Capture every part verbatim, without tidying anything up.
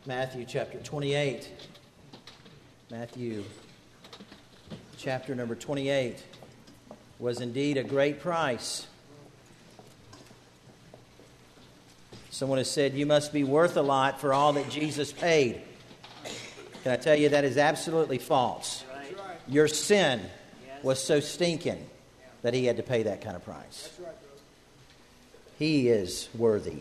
Matthew chapter twenty-eight. Matthew chapter number twenty-eight was indeed a great price. Someone has said, you must be worth a lot for all that Jesus paid. Can I tell you that is absolutely false? Your sin was so stinking that he had to pay that kind of price. He is worthy.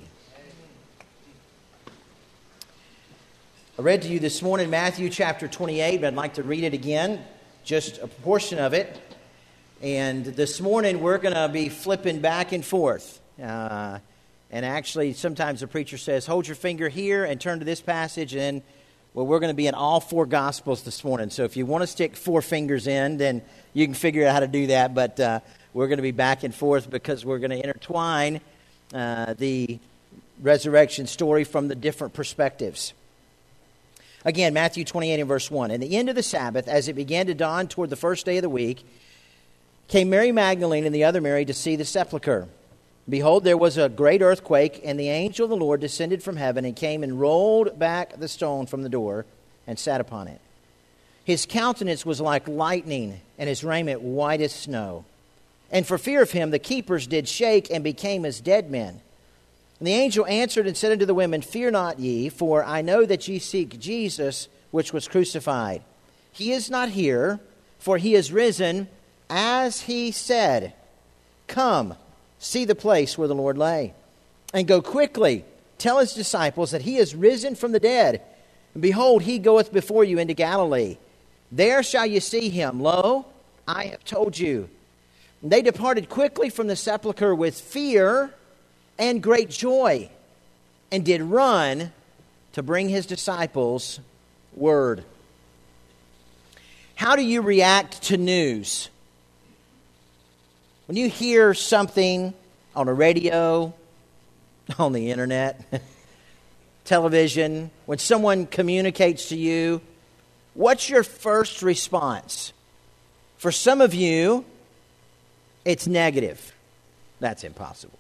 I read to you this morning Matthew chapter twenty-eight, but I'd like to read it again, just a portion of it. And this morning we're going to be flipping back and forth. Uh, and actually, sometimes the preacher says, hold your finger here and turn to this passage. And, well, we're going to be in all four Gospels this morning. So if you want to stick four fingers in, then you can figure out how to do that. But uh, we're going to be back and forth because we're going to intertwine uh, the resurrection story from the different perspectives. Again, Matthew twenty-eight and verse one. And the end of the Sabbath, as it began to dawn toward the first day of the week, came Mary Magdalene and the other Mary to see the sepulchre. Behold, there was a great earthquake, and the angel of the Lord descended from heaven and came and rolled back the stone from the door and sat upon it. His countenance was like lightning, and his raiment white as snow. And for fear of him, the keepers did shake and became as dead men. And the angel answered and said unto the women, Fear not ye, for I know that ye seek Jesus, which was crucified. He is not here, for he is risen, as he said. Come, see the place where the Lord lay. And go quickly, tell his disciples that he is risen from the dead. And behold, he goeth before you into Galilee. There shall you see him. Lo, I have told you. And they departed quickly from the sepulchre with fear and great joy, and did run to bring his disciples word. How do you react to news? When you hear something on a radio, on the internet, television, when someone communicates to you, what's your first response? For some of you, it's negative. That's impossible.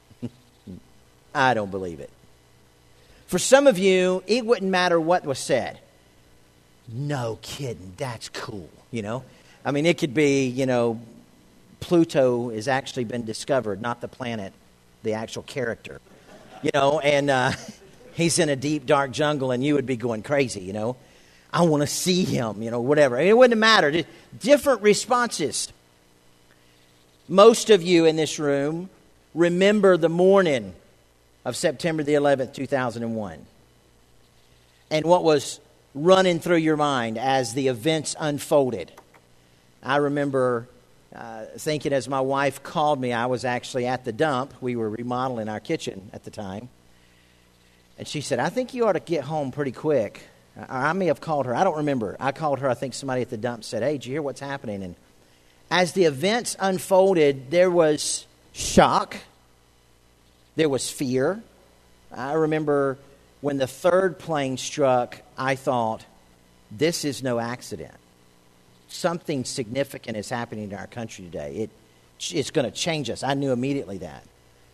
I don't believe it. For some of you, it wouldn't matter what was said. No kidding, that's cool, you know. I mean, it could be, you know, Pluto has actually been discovered, not the planet, the actual character. You know, and uh, he's in a deep, dark jungle, and you would be going crazy, you know. I want to see him, you know, whatever. I mean, it wouldn't matter. Different responses. Most of you in this room remember the morning of September the eleventh, two thousand one. And what was running through your mind as the events unfolded. I remember uh, thinking as my wife called me, I was actually at the dump. We were remodeling our kitchen at the time. And she said, I think you ought to get home pretty quick. I may have called her. I don't remember. I called her. I think somebody at the dump said, hey, did you hear what's happening? And as the events unfolded, there was shock. There was fear. I remember when the third plane struck, I thought, this is no accident. Something significant is happening in our country today. It, it's going to change us. I knew immediately that.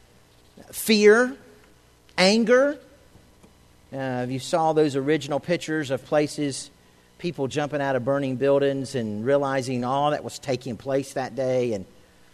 Fear, anger. Uh, you saw those original pictures of places, people jumping out of burning buildings and realizing all that was taking place that day. And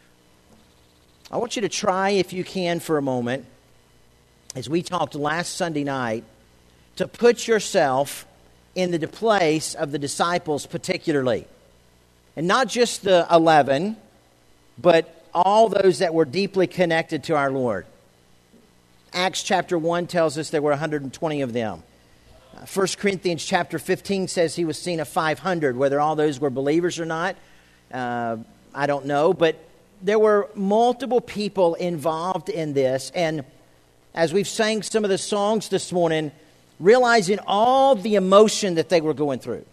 I want you to try, if you can, for a moment, as we talked last Sunday night, to put yourself in the place of the disciples particularly. And not just the eleven, but all those that were deeply connected to our Lord. Acts chapter one tells us there were one hundred twenty of them. First Corinthians chapter fifteen says he was seen of five hundred. Whether all those were believers or not, uh, I don't know. But there were multiple people involved in this. And as we've sang some of the songs this morning, realizing all the emotion that they were going through,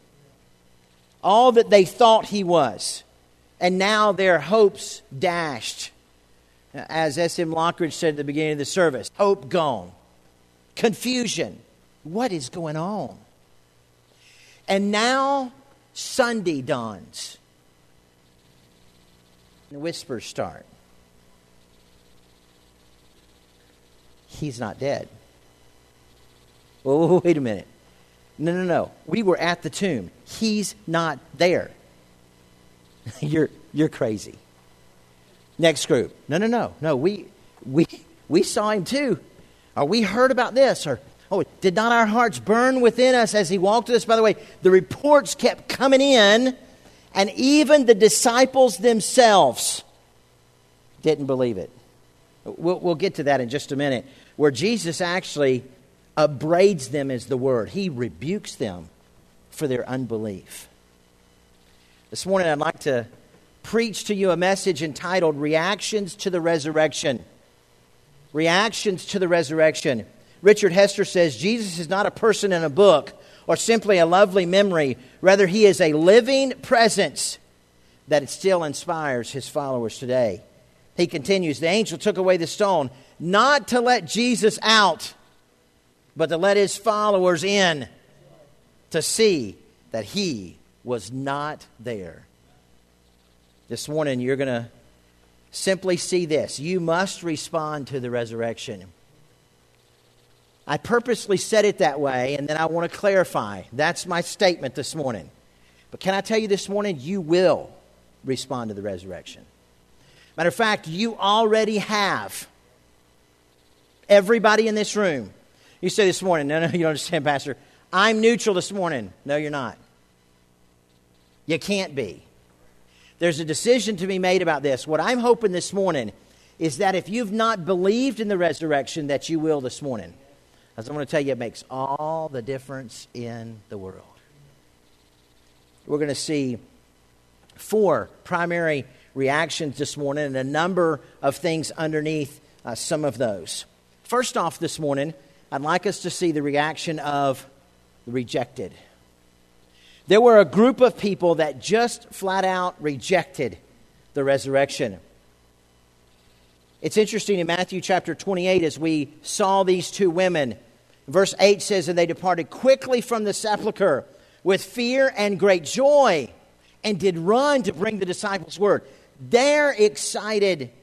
all that they thought he was, and now their hopes dashed. As S M Lockridge said at the beginning of the service, hope gone, confusion. What is going on? And now Sunday dawns. And whispers start. He's not dead. Oh, wait a minute. No, no, no. We were at the tomb. He's not there. you're you're crazy. Next group. No, no, no. No, we we we saw him too. Or we heard about this. Or, oh, did not our hearts burn within us as he walked with us? By the way, the reports kept coming in, and even the disciples themselves didn't believe it. We'll, we'll get to that in just a minute, where Jesus actually upbraids them is the word. He rebukes them for their unbelief. This morning I'd like to preach to you a message entitled Reactions to the Resurrection. Reactions to the Resurrection. Richard Hester says, Jesus is not a person in a book or simply a lovely memory. Rather, he is a living presence that still inspires his followers today. He continues, the angel took away the stone, not to let Jesus out, but to let his followers in, to see that he was not there. This morning, you're going to simply see this. You must respond to the resurrection. I purposely said it that way, and then I want to clarify. That's my statement this morning. But can I tell you this morning, you will respond to the resurrection. Matter of fact, you already have. Everybody in this room. You say this morning, no, no, you don't understand, Pastor. I'm neutral this morning. No, you're not. You can't be. There's a decision to be made about this. What I'm hoping this morning is that if you've not believed in the resurrection, that you will this morning. As I'm going to tell you, it makes all the difference in the world. We're going to see four primary reactions this morning and a number of things underneath uh, some of those. First off this morning, I'd like us to see the reaction of the rejected. There were a group of people that just flat out rejected the resurrection. It's interesting in Matthew chapter twenty-eight as we saw these two women. Verse eight says, and they departed quickly from the sepulchre with fear and great joy and did run to bring the disciples word. They're excited.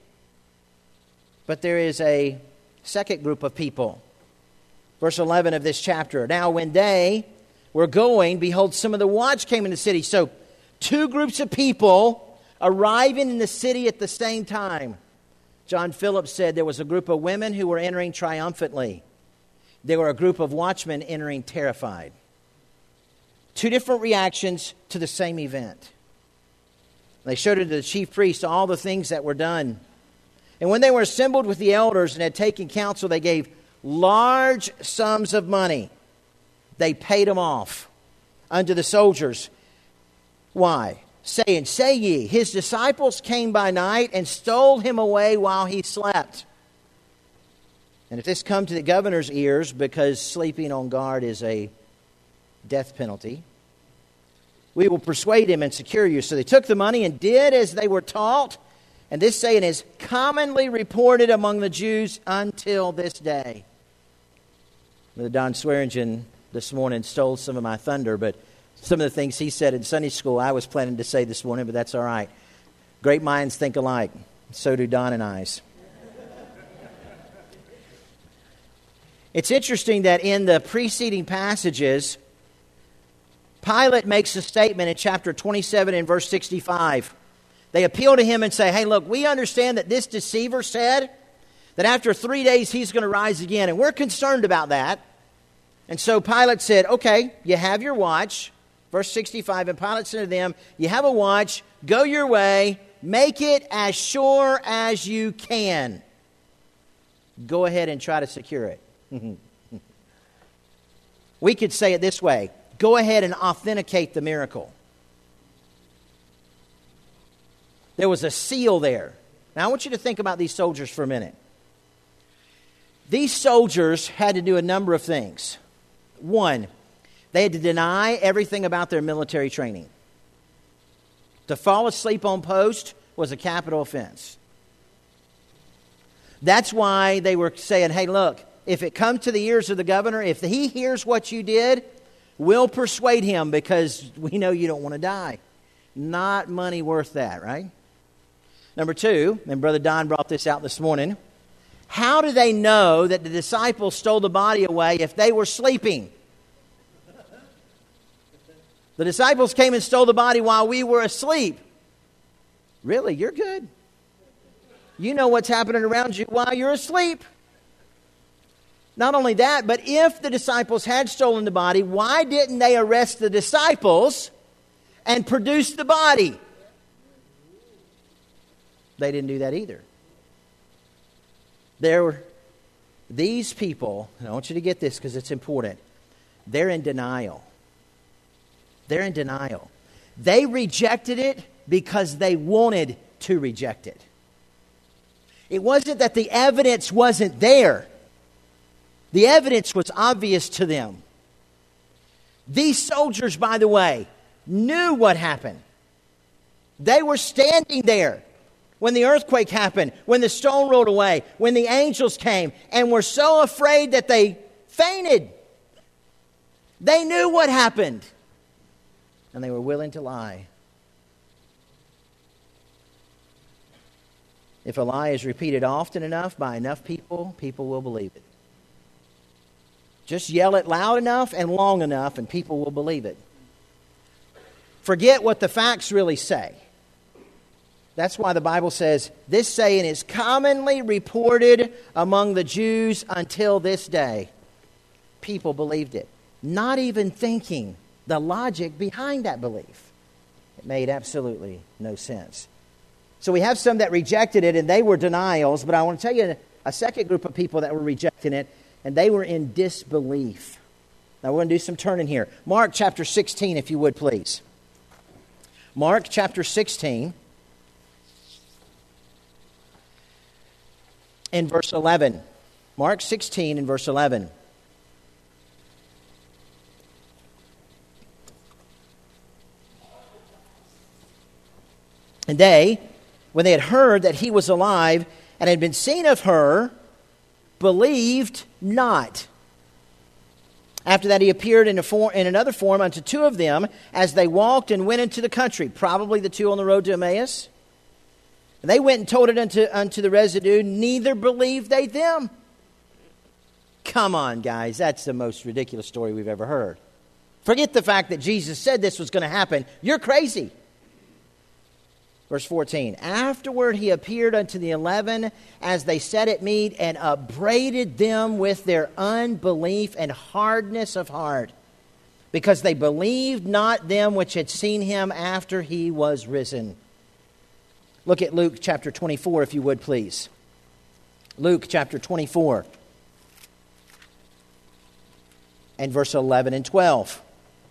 But there is a second group of people. Verse eleven of this chapter. Now when they were going, behold, some of the watch came in the city. So two groups of people arriving in the city at the same time. John Phillips said there was a group of women who were entering triumphantly. There were a group of watchmen entering terrified. Two different reactions to the same event. They showed it to the chief priests all the things that were done. And when they were assembled with the elders and had taken counsel, they gave large sums of money. They paid them off unto the soldiers. Why? Saying, say ye, his disciples came by night and stole him away while he slept. And if this come to the governor's ears, because sleeping on guard is a death penalty, we will persuade him and secure you. So they took the money and did as they were taught. And this saying is commonly reported among the Jews until this day. Brother Don Swearingen this morning stole some of my thunder, but some of the things he said in Sunday school I was planning to say this morning, but that's all right. Great minds think alike. So do Don and I's. It's interesting that in the preceding passages, Pilate makes a statement in chapter twenty-seven and verse sixty-five. They appeal to him and say, hey, look, we understand that this deceiver said that after three days he's going to rise again, and we're concerned about that. And so Pilate said, okay, you have your watch. Verse sixty-five, and Pilate said to them, you have a watch, go your way, make it as sure as you can. Go ahead and try to secure it. We could say it this way, go ahead and authenticate the miracle. There was a seal there. Now I want you to think about these soldiers for a minute. These soldiers had to do a number of things. One, they had to deny everything about their military training. To fall asleep on post was a capital offense. That's why they were saying, hey, look, if it comes to the ears of the governor, if he hears what you did, we'll persuade him because we know you don't want to die. Not money worth that, right? Number two, and Brother Don brought this out this morning, how do they know that the disciples stole the body away if they were sleeping? The disciples came and stole the body while we were asleep. Really? You're good. You know what's happening around you while you're asleep. Not only that, but if the disciples had stolen the body, why didn't they arrest the disciples and produce the body? They didn't do that either. There were these people, and I want you to get this because it's important. They're in denial. They're in denial. They rejected it because they wanted to reject it. It wasn't that the evidence wasn't there. The evidence was obvious to them. These soldiers, by the way, knew what happened. They were standing there when the earthquake happened, when the stone rolled away, when the angels came, and were so afraid that they fainted. They knew what happened, and they were willing to lie. If a lie is repeated often enough by enough people, people will believe it. Just yell it loud enough and long enough, and people will believe it. Forget what the facts really say. That's why the Bible says, this saying is commonly reported among the Jews until this day. People believed it, not even thinking the logic behind that belief. It made absolutely no sense. So we have some that rejected it, and they were denials, but I want to tell you a second group of people that were rejecting it, and they were in disbelief. Now we're going to do some turning here. Mark chapter sixteen, if you would, please. Mark chapter sixteen. In verse eleven. Mark sixteen in verse eleven. And they, when they had heard that he was alive and had been seen of her, believed not. After that he appeared in, a form, in another form unto two of them as they walked and went into the country, probably the two on the road to Emmaus. And they went and told it unto, unto the residue, neither believed they them. Come on, guys, that's the most ridiculous story we've ever heard. Forget the fact that Jesus said this was going to happen. You're crazy. Verse fourteen, afterward he appeared unto the eleven as they sat at meat and upbraided them with their unbelief and hardness of heart, because they believed not them which had seen him after he was risen. Look at Luke chapter twenty-four, if you would, please. Luke chapter twenty-four and verse eleven and twelve.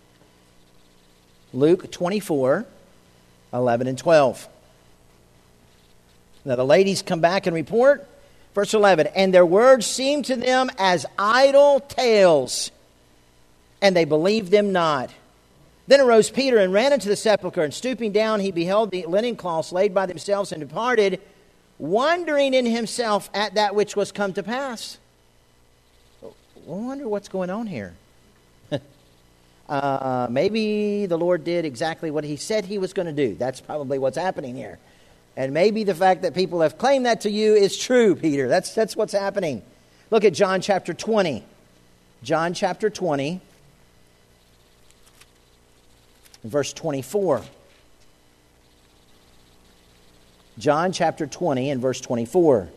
Luke twenty-four, eleven and twelve. Now the ladies come back and report. Verse eleven, and their words seemed to them as idle tales, and they believed them not. Then arose Peter and ran into the sepulchre, and stooping down he beheld the linen cloths laid by themselves, and departed, wondering in himself at that which was come to pass. I wonder what's going on here. Uh, maybe the Lord did exactly what he said he was going to do. That's probably what's happening here. And maybe the fact that people have claimed that to you is true, Peter. That's, that's what's happening. Look at John chapter twenty. John chapter twenty, verse twenty-four. John chapter twenty and verse twenty-four.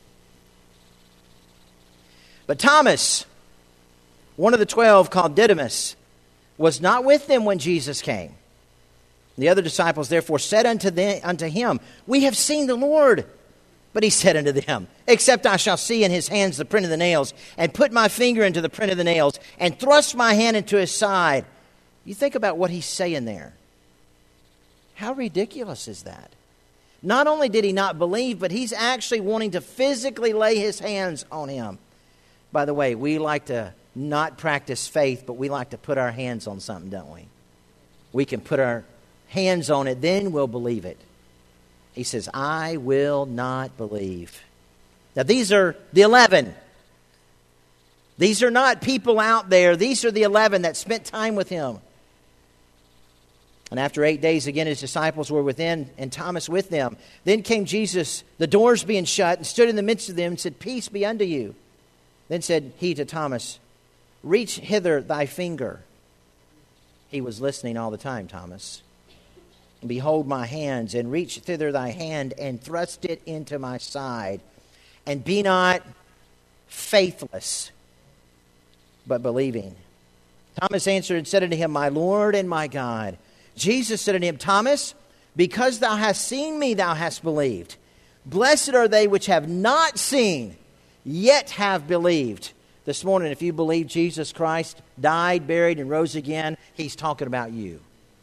But Thomas, one of the twelve, called Didymus, was not with them when Jesus came. The other disciples therefore said unto, them, unto him, we have seen the Lord. But he said unto them, except I shall see in his hands the print of the nails, and put my finger into the print of the nails, and thrust my hand into his side. You think about what he's saying there. How ridiculous is that? Not only did he not believe, but he's actually wanting to physically lay his hands on him. By the way, we like to not practice faith, but we like to put our hands on something, don't we? We can put our hands on it, then we'll believe it. He says, I will not believe. Now these are the eleven. These are not people out there. These are the eleven that spent time with him. And after eight days, again, his disciples were within, and Thomas with them. Then came Jesus, the doors being shut, and stood in the midst of them, and said, peace be unto you. Then said he to Thomas, reach hither thy finger. He was listening all the time, Thomas. And behold my hands, and reach thither thy hand, and thrust it into my side. And be not faithless, but believing. Thomas answered and said unto him, My Lord and my God. Jesus said unto him, Thomas, because thou hast seen me, thou hast believed. Blessed are they which have not seen, yet have believed. This morning, if you believe Jesus Christ died, buried, and rose again, He's talking about you.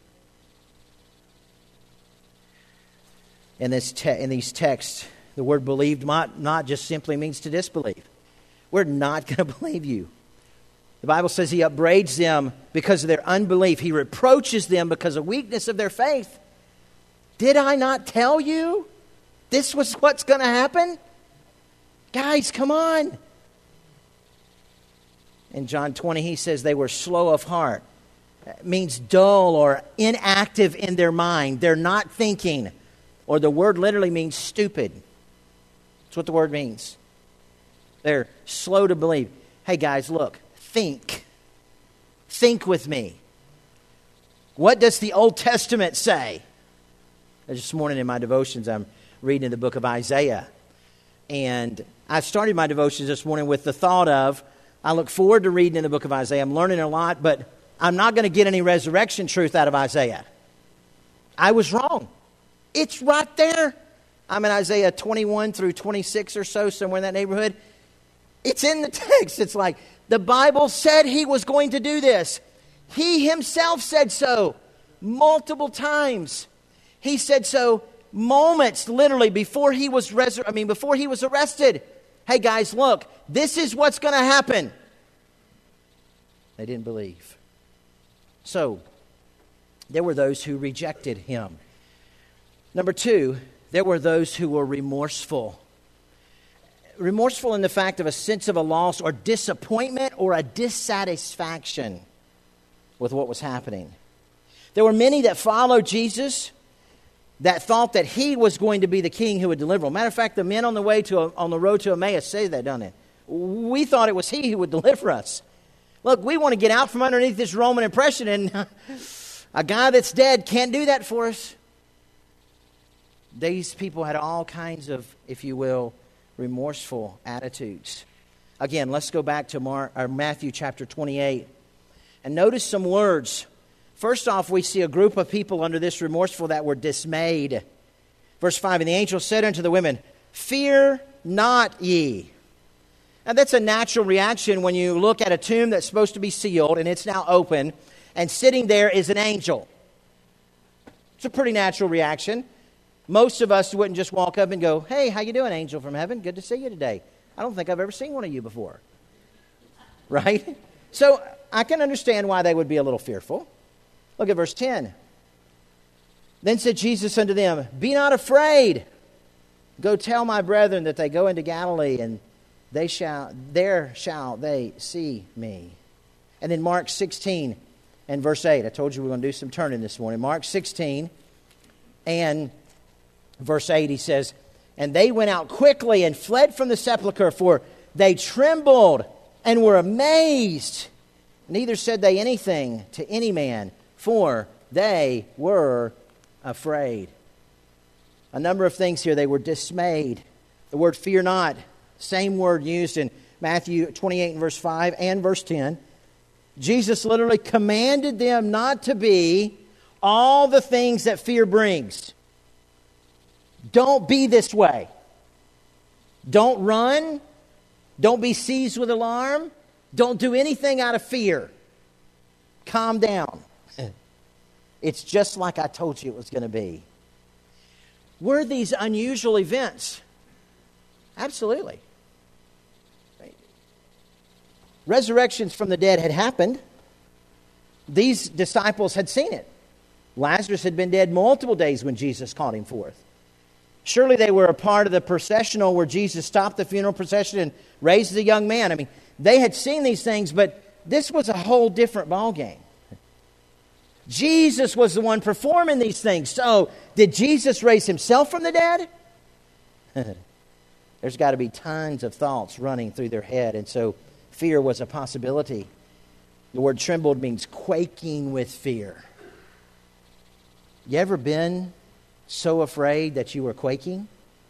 In, this te- in these texts, the word believed not, not just simply means to disbelieve. We're not going to believe you. The Bible says He upbraids them because of their unbelief. He reproaches them because of weakness of their faith. Did I not tell you this was what's going to happen? Guys, come on. In John twenty, He says they were slow of heart. It means dull or inactive in their mind. They're not thinking. Or the word literally means stupid. That's what the word means. They're slow to believe. Hey guys, look. Think. Think with me. What does the Old Testament say? This morning in my devotions, I'm reading the book of Isaiah. And I started my devotions this morning with the thought of, I look forward to reading in the book of Isaiah. I'm learning a lot, but I'm not going to get any resurrection truth out of Isaiah. I was wrong. It's right there. I'm in Isaiah twenty-one through twenty-six or so, somewhere in that neighborhood. It's in the text. It's like, the Bible said He was going to do this. He Himself said so multiple times. He said so moments, literally, before He was resur- I mean, before He was arrested. Hey guys, look, this is what's going to happen. They didn't believe. So, there were those who rejected Him. Number two, there were those who were remorseful. Remorseful in the fact of a sense of a loss or disappointment or a dissatisfaction with what was happening. There were many that followed Jesus that thought that He was going to be the king who would deliver them. Matter of fact, the men on the way to on the road to Emmaus say that, don't they? We thought it was He who would deliver us. Look, we want to get out from underneath this Roman oppression, and a guy that's dead can't do that for us. These people had all kinds of, if you will, remorseful attitudes. Again, let's go back to Mark, or Matthew chapter twenty-eight. And notice some words. First off, we see a group of people under this remorseful that were dismayed. Verse five, and the angel said unto the women, Fear not ye. Now that's a natural reaction when you look at a tomb that's supposed to be sealed and it's now open, and sitting there is an angel. It's a pretty natural reaction. Most of us wouldn't just walk up and go, Hey, how you doing, angel from heaven? Good to see you today. I don't think I've ever seen one of you before. Right? So I can understand why they would be a little fearful. Look at verse ten. Then said Jesus unto them, Be not afraid. Go tell my brethren that they go into Galilee, and they shall there shall they see me. And then Mark sixteen and verse eight. I told you we we're going to do some turning this morning. Mark sixteen and verse eight, he says, And they went out quickly and fled from the sepulchre, for they trembled and were amazed. Neither said they anything to any man, for they were afraid. A number of things here. They were dismayed. The word fear not, same word used in Matthew twenty-eight and verse five and verse ten. Jesus literally commanded them not to be all the things that fear brings. Don't be this way. Don't run. Don't be seized with alarm. Don't do anything out of fear. Calm down. It's just like I told you it was going to be. Were these unusual events? Absolutely. Resurrections from the dead had happened. These disciples had seen it. Lazarus had been dead multiple days when Jesus called him forth. Surely they were a part of the processional where Jesus stopped the funeral procession and raised the young man. I mean, they had seen these things, but this was a whole different ballgame. Jesus was the one performing these things. So, did Jesus raise Himself from the dead? There's got to be tons of thoughts running through their head, and so fear was a possibility. The word trembled means quaking with fear. You ever been so afraid that you were quaking?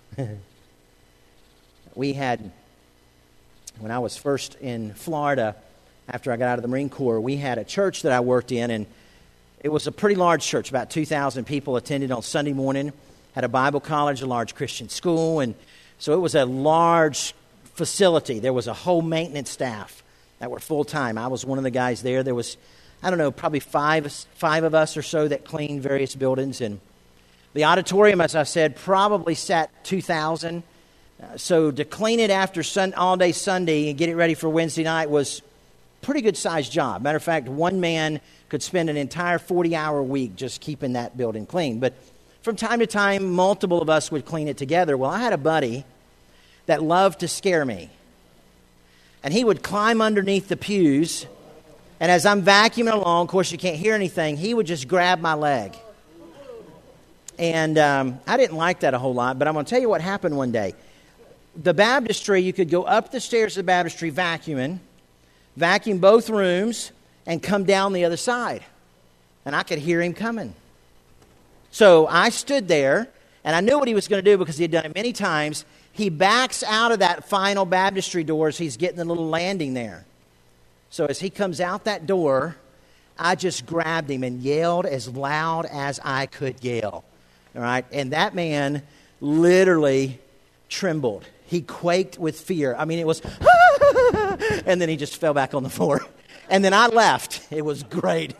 We had, when I was first in Florida, after I got out of the Marine Corps, we had a church that I worked in, and it was a pretty large church. About two thousand people attended on Sunday morning, had a Bible college, a large Christian school, and so it was a large facility. There was a whole maintenance staff that were full-time. I was one of the guys there. There was, I don't know, probably five, five of us or so that cleaned various buildings, and the auditorium, as I said, probably sat two thousand. Uh, so to clean it after sun, all day Sunday and get it ready for Wednesday night was pretty good sized job. Matter of fact, one man could spend an entire forty-hour week just keeping that building clean. But from time to time, multiple of us would clean it together. Well, I had a buddy that loved to scare me. And he would climb underneath the pews, and as I'm vacuuming along, of course you can't hear anything, he would just grab my leg. And um, I didn't like that a whole lot, but I'm going to tell you what happened one day. The baptistry, you could go up the stairs of the baptistry vacuuming, vacuum both rooms, and come down the other side. And I could hear him coming. So I stood there, and I knew what he was going to do because he had done it many times. He backs out of that final baptistry door as he's getting the little landing there. So as he comes out that door, I just grabbed him and yelled as loud as I could yell. All right? And that man literally trembled. He quaked with fear. I mean, it was, and then he just fell back on the floor. And then I left. It was great.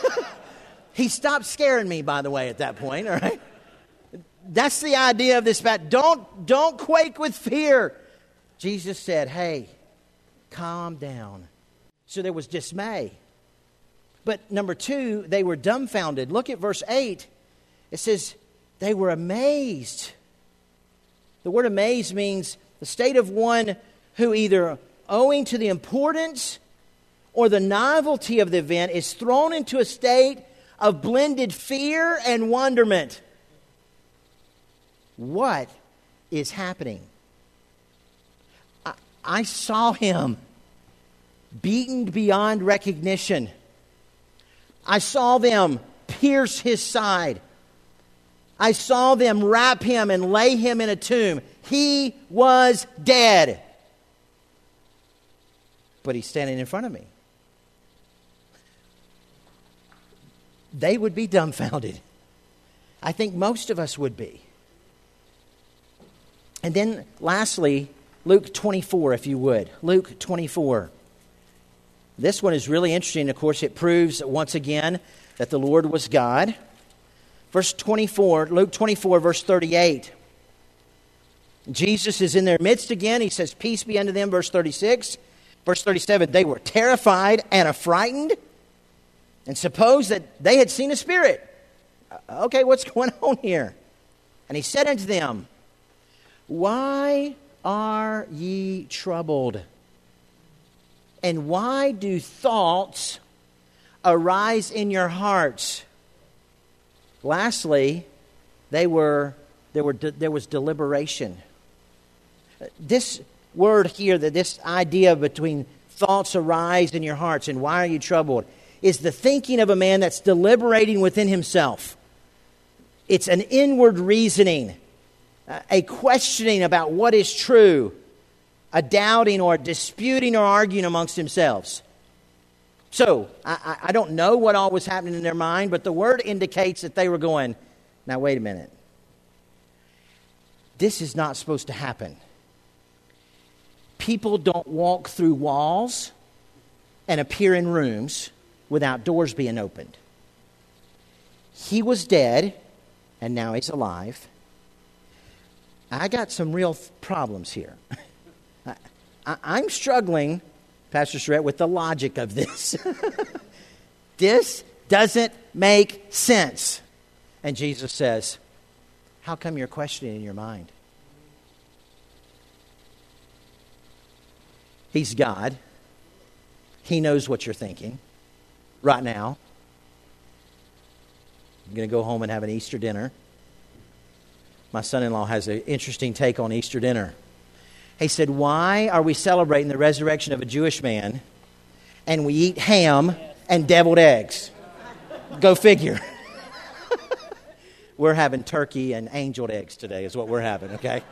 He stopped scaring me, by the way, at that point, all right? That's the idea of this. Don't, don't quake with fear. Jesus said, hey, calm down. So there was dismay. But number two, they were dumbfounded. Look at verse eight. It says, they were amazed. The word amazed means the state of one who either owing to the importance or the novelty of the event is thrown into a state of blended fear and wonderment. What is happening? I, I saw him beaten beyond recognition. I saw them pierce his side. I saw them wrap him and lay him in a tomb. He was dead. But he's standing in front of me. They would be dumbfounded. I think most of us would be. And then lastly, Luke twenty-four, if you would. Luke twenty-four. This one is really interesting. Of course, it proves once again that the Lord was God. Verse twenty-four, Luke twenty-four, verse thirty-eight. Jesus is in their midst again. He says, peace be unto them, verse thirty-six. Verse thirty-seven, they were terrified and affrighted and supposed that they had seen a spirit. Okay, what's going on here? And he said unto them, why are ye troubled? And why do thoughts arise in your hearts? Lastly, they were there were there was deliberation. This word here, that this idea between thoughts arise in your hearts and why are you troubled, is the thinking of a man that's deliberating within himself. It's an inward reasoning, a questioning about what is true, a doubting or disputing or arguing amongst themselves. So, I, I don't know what all was happening in their mind, but the word indicates that they were going, now wait a minute. This is not supposed to happen. People don't walk through walls and appear in rooms without doors being opened. He was dead, and now he's alive. I got some real problems here. I, I, I'm struggling, Pastor Charette, with the logic of this. This doesn't make sense. And Jesus says, how come you're questioning in your mind? He's God. He knows what you're thinking right now. I'm going to go home and have an Easter dinner. My son-in-law has an interesting take on Easter dinner. He said, why are we celebrating the resurrection of a Jewish man and we eat ham and deviled eggs. Go figure. We're having turkey and angeled eggs today is what we're having, okay?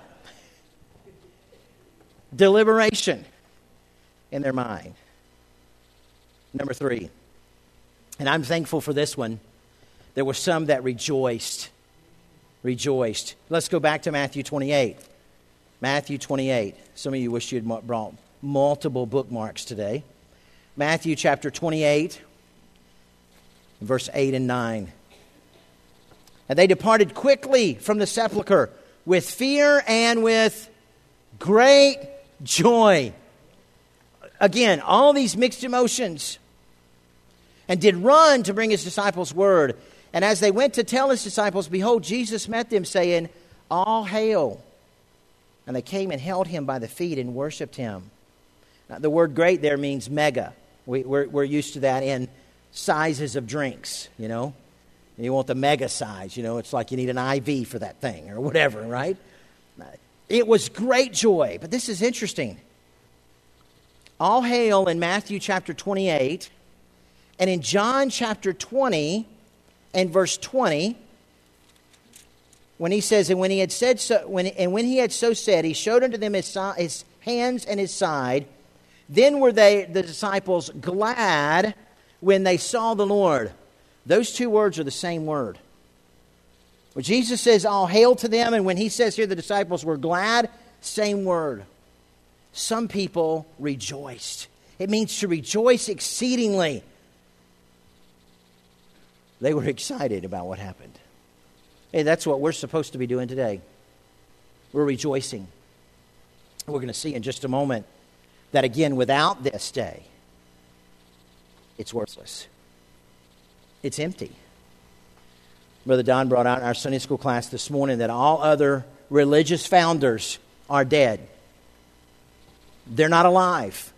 Deliberation in their mind. Number three, and I'm thankful for this one, there were some that rejoiced. Rejoiced. Let's go back to Matthew twenty-eight. Matthew twenty-eight. Some of you wish you had brought multiple bookmarks today. Matthew chapter twenty-eight, verse eight and nine. And they departed quickly from the sepulchre with fear and with great joy. Again, all these mixed emotions. And did run to bring his disciples word. And as they went to tell his disciples, behold, Jesus met them, saying, all hail. And they came and held him by the feet and worshipped him. Now, the word great there means mega. We, we're, we're used to that in sizes of drinks, you know. And you want the mega size, you know. It's like you need an I V for that thing or whatever, right? It was great joy. But this is interesting. All hail in Matthew chapter twenty-eight. And in John chapter twenty and verse twenty, when he says, and when he had said so, when and when he had so said, he showed unto them his, his hands and his side. Then were they, the disciples, glad when they saw the Lord. Those two words are the same word. When Jesus says, all hail to them, and when he says here the disciples were glad, same word. Some people rejoiced. It means to rejoice exceedingly. They were excited about what happened. Hey, that's what we're supposed to be doing today. We're rejoicing. We're going to see in just a moment that, again, without this day, it's worthless. It's empty. Brother Don brought out in our Sunday school class this morning that all other religious founders are dead. They're not alive.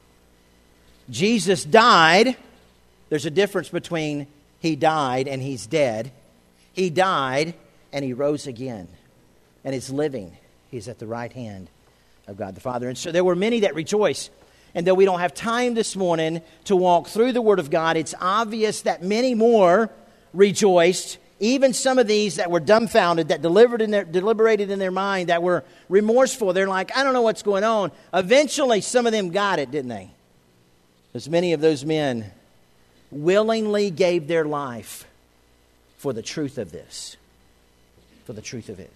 Jesus died. There's a difference between he died and he's dead. He died and he rose again. And is living. He's at the right hand of God the Father. And so there were many that rejoice. And though we don't have time this morning to walk through the Word of God, it's obvious that many more rejoiced. Even some of these that were dumbfounded, that delivered in their, deliberated in their mind, that were remorseful. They're like, I don't know what's going on. Eventually, some of them got it, didn't they? As many of those men willingly gave their life for the truth of this. For the truth of it.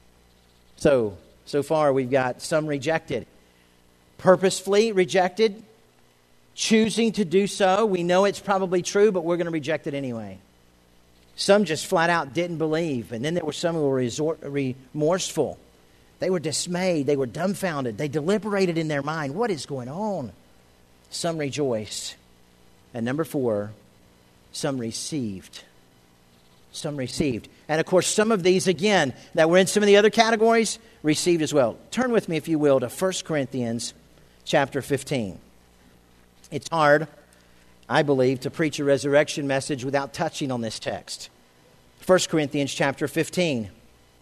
So, so far we've got some rejected. Purposefully rejected. Choosing to do so. We know it's probably true, but we're going to reject it anyway. Some just flat out didn't believe. And then there were some who were resort, remorseful. They were dismayed. They were dumbfounded. They deliberated in their mind. What is going on? Some rejoiced. And number four, some received. Some received. And of course, some of these, again, that were in some of the other categories, received as well. Turn with me, if you will, to First Corinthians chapter fifteen. It's hard, I believe, to preach a resurrection message without touching on this text. First Corinthians chapter fifteen.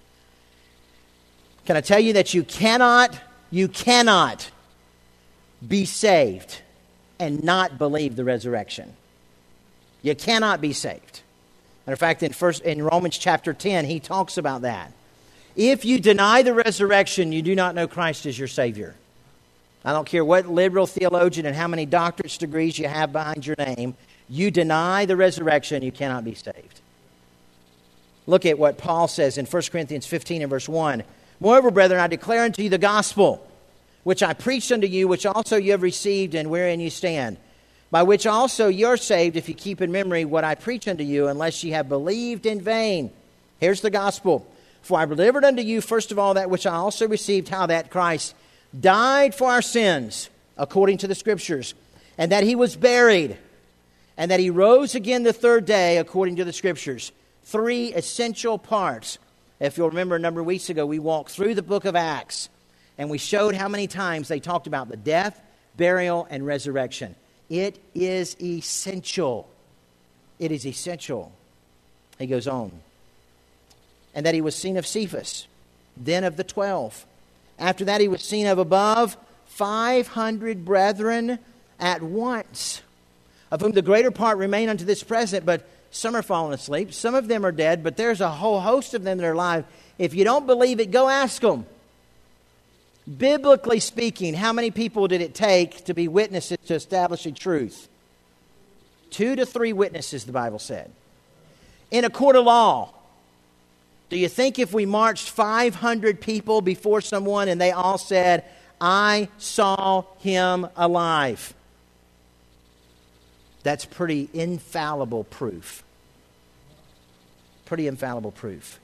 Can I tell you that you cannot, you cannot be saved and not believe the resurrection? You cannot be saved. Matter of fact, in first in Romans chapter ten, he talks about that. If you deny the resurrection, you do not know Christ as your Savior. I don't care what liberal theologian and how many doctorate degrees you have behind your name. You deny the resurrection, you cannot be saved. Look at what Paul says in First Corinthians fifteen and verse one. Moreover, brethren, I declare unto you the gospel, which I preached unto you, which also you have received, and wherein you stand, by which also you are saved, if you keep in memory what I preach unto you, unless ye have believed in vain. Here's the gospel. For I delivered unto you, first of all, that which I also received, how that Christ died for our sins, according to the Scriptures, and that he was buried, and that he rose again the third day, according to the Scriptures. Three essential parts. If you'll remember, a number of weeks ago, we walked through the book of Acts, and we showed how many times they talked about the death, burial, and resurrection. It is essential. It is essential. He goes on. And that he was seen of Cephas, then of the twelve. After that he was seen of above five hundred brethren at once, of whom the greater part remain unto this present, but some are fallen asleep. Some of them are dead, but there's a whole host of them that are alive. If you don't believe it, go ask them. Biblically speaking, how many people did it take to be witnesses to establishing truth? Two to three witnesses, the Bible said. In a court of law, do you think if we marched five hundred people before someone and they all said, I saw him alive, that's pretty infallible proof. Pretty infallible proof.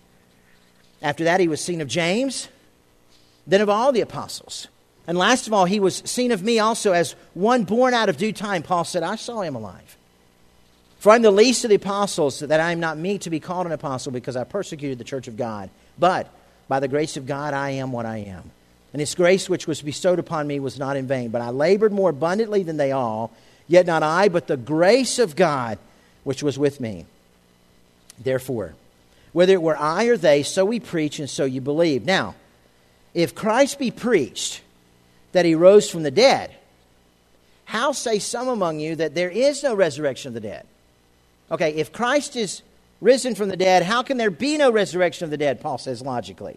After that, he was seen of James, then of all the apostles. And last of all, he was seen of me also as one born out of due time. Paul said, I saw him alive. For I am the least of the apostles, that I am not meet to be called an apostle, because I persecuted the church of God. But by the grace of God, I am what I am. And his grace which was bestowed upon me was not in vain. But I labored more abundantly than they all. Yet not I, but the grace of God which was with me. Therefore, whether it were I or they, so we preach, and so you believe. Now, if Christ be preached that he rose from the dead, how say some among you that there is no resurrection of the dead? Okay, if Christ is risen from the dead, how can there be no resurrection of the dead? Paul says logically.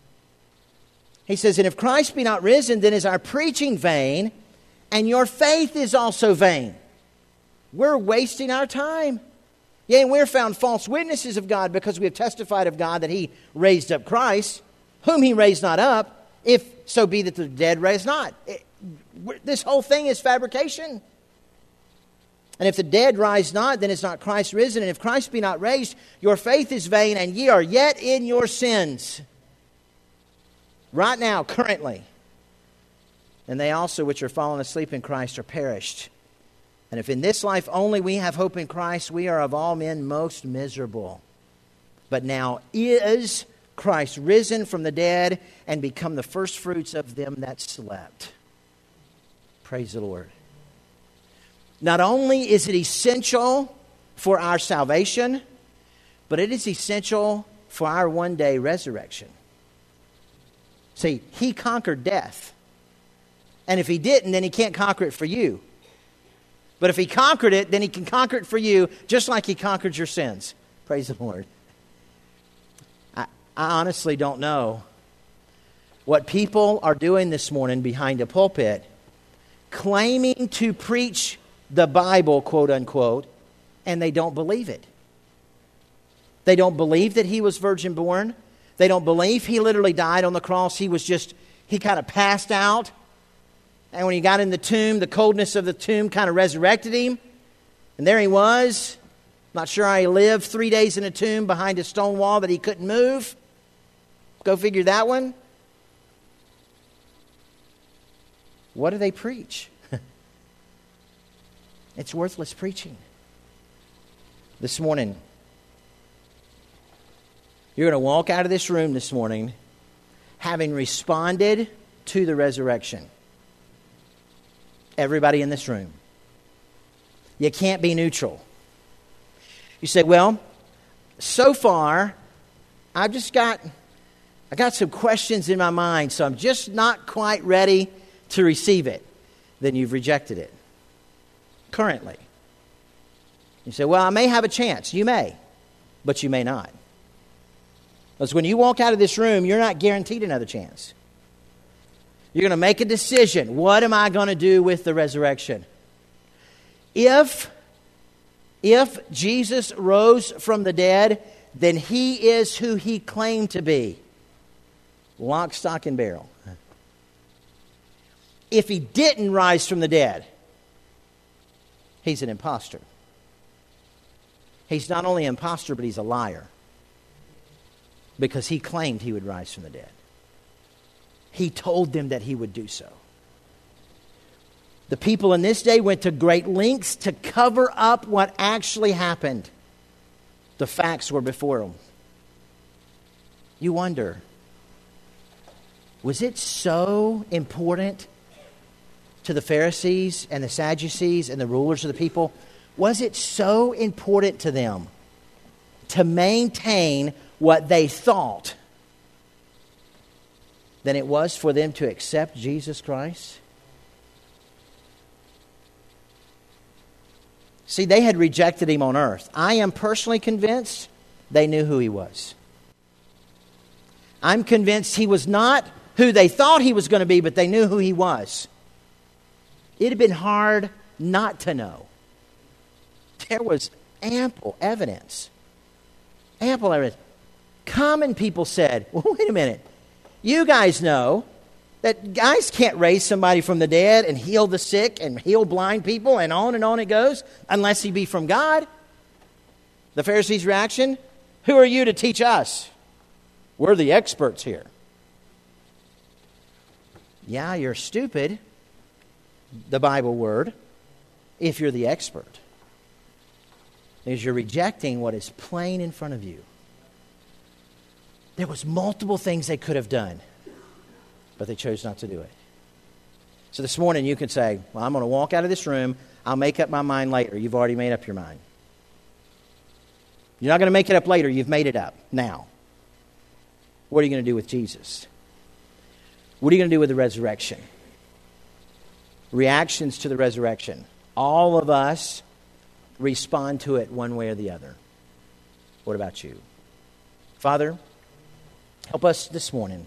He says, and if Christ be not risen, then is our preaching vain, and your faith is also vain. We're wasting our time. Yea, and we're found false witnesses of God, because we have testified of God that he raised up Christ, whom he raised not up, if so be that the dead raised not. It, this whole thing is fabrication. And if the dead rise not, then is not Christ risen. And if Christ be not raised, your faith is vain, and ye are yet in your sins. Right now, currently. And they also which are fallen asleep in Christ are perished. And if in this life only we have hope in Christ, we are of all men most miserable. But now is Christ risen from the dead and become the firstfruits of them that slept. Praise the Lord. Not only is it essential for our salvation, but it is essential for our one day resurrection. See, he conquered death. And if he didn't, then he can't conquer it for you. But if he conquered it, then he can conquer it for you, just like he conquered your sins. Praise the Lord. I, I honestly don't know what people are doing this morning behind a pulpit, claiming to preach the Bible, quote unquote, and they don't believe it. They don't believe that he was virgin born. They don't believe he literally died on the cross. He was just, he kind of passed out. And when he got in the tomb, the coldness of the tomb kind of resurrected him. And there he was. Not sure how he lived three days in a tomb behind a stone wall that he couldn't move. Go figure that one. What do they preach? It's worthless preaching. This morning, you're going to walk out of this room this morning having responded to the resurrection. Everybody in this room. You can't be neutral. You say, well, so far, I've just got, I got some questions in my mind, so I'm just not quite ready to receive it. Then you've rejected it. Currently. You say, well, I may have a chance. You may, but you may not. Because when you walk out of this room, you're not guaranteed another chance. You're going to make a decision. What am I going to do with the resurrection? If, if Jesus rose from the dead, then he is who he claimed to be. Lock, stock, and barrel. If he didn't rise from the dead, he's an imposter. He's not only an imposter, but he's a liar. Because he claimed he would rise from the dead. He told them that he would do so. The people in this day went to great lengths to cover up what actually happened. The facts were before them. You wonder, was it so important to the Pharisees and the Sadducees and the rulers of the people? Was it so important to them to maintain what they thought than it was for them to accept Jesus Christ? See, they had rejected him on earth. I am personally convinced they knew who he was. I'm convinced he was not who they thought he was going to be, but they knew who he was. It had been hard not to know. There was ample evidence. Ample evidence. Common people said, well, wait a minute. You guys know that guys can't raise somebody from the dead and heal the sick and heal blind people, and on and on it goes, unless he be from God. The Pharisees' reaction, who are you to teach us? We're the experts here. Yeah, you're stupid, the Bible word, if you're the expert. Because you're rejecting what is plain in front of you. There was multiple things they could have done, but they chose not to do it. So this morning you can say, well, I'm going to walk out of this room. I'll make up my mind later. You've already made up your mind. You're not going to make it up later. You've made it up now. What are you going to do with Jesus? What are you going to do with the resurrection? Reactions to the resurrection. All of us respond to it one way or the other. What about you? Father, help us this morning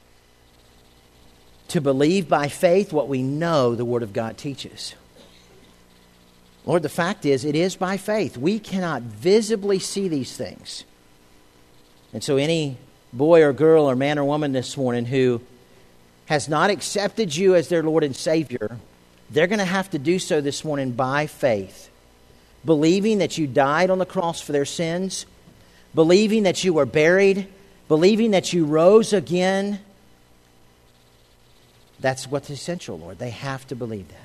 to believe by faith what we know the Word of God teaches. Lord, the fact is, it is by faith. We cannot visibly see these things. And so any boy or girl or man or woman this morning who has not accepted you as their Lord and Savior, they're going to have to do so this morning by faith. Believing that you died on the cross for their sins, believing that you were buried, believing that you rose again. That's what's essential, Lord. They have to believe that.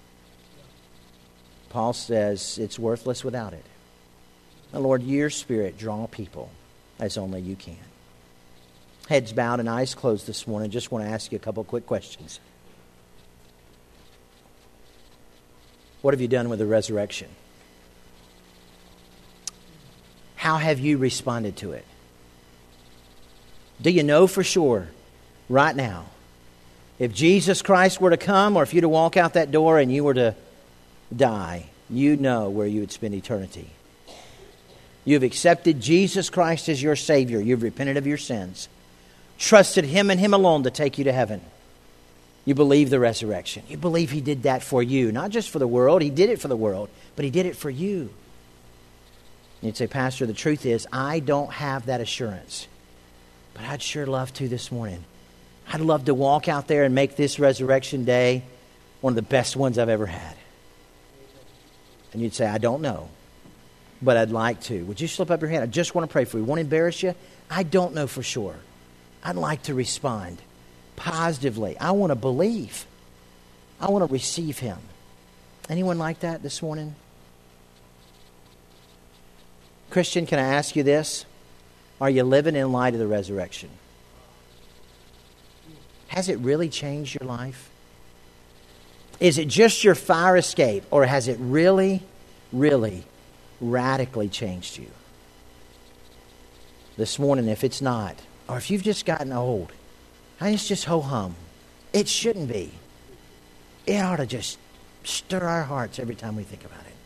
Paul says it's worthless without it. And Lord, your Spirit draw people as only you can. Heads bowed and eyes closed this morning. Just want to ask you a couple quick questions. What have you done with the resurrection? How have you responded to it? Do you know for sure right now, if Jesus Christ were to come, or if you were to walk out that door and you were to die, you know where you would spend eternity? You've accepted Jesus Christ as your Savior. You've repented of your sins. Trusted Him and Him alone to take you to heaven. You believe the resurrection. You believe He did that for you. Not just for the world. He did it for the world. But He did it for you. You'd say, Pastor, the truth is, I don't have that assurance. But I'd sure love to this morning. I'd love to walk out there and make this resurrection day one of the best ones I've ever had. And you'd say, I don't know, but I'd like to. Would you slip up your hand? I just want to pray for you. Won't embarrass you? I don't know for sure. I'd like to respond positively. I want to believe. I want to receive Him. Anyone like that this morning? Christian, can I ask you this? Are you living in light of the resurrection? Has it really changed your life? Is it just your fire escape, or has it really, really radically changed you? This morning, if it's not, or if you've just gotten old, and it's just ho-hum, it shouldn't be. It ought to just stir our hearts every time we think about it.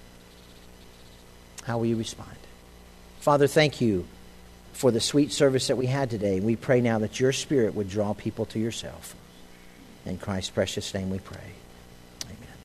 How will you respond? Father, thank you for the sweet service that we had today. We pray now that your Spirit would draw people to yourself. In Christ's precious name we pray.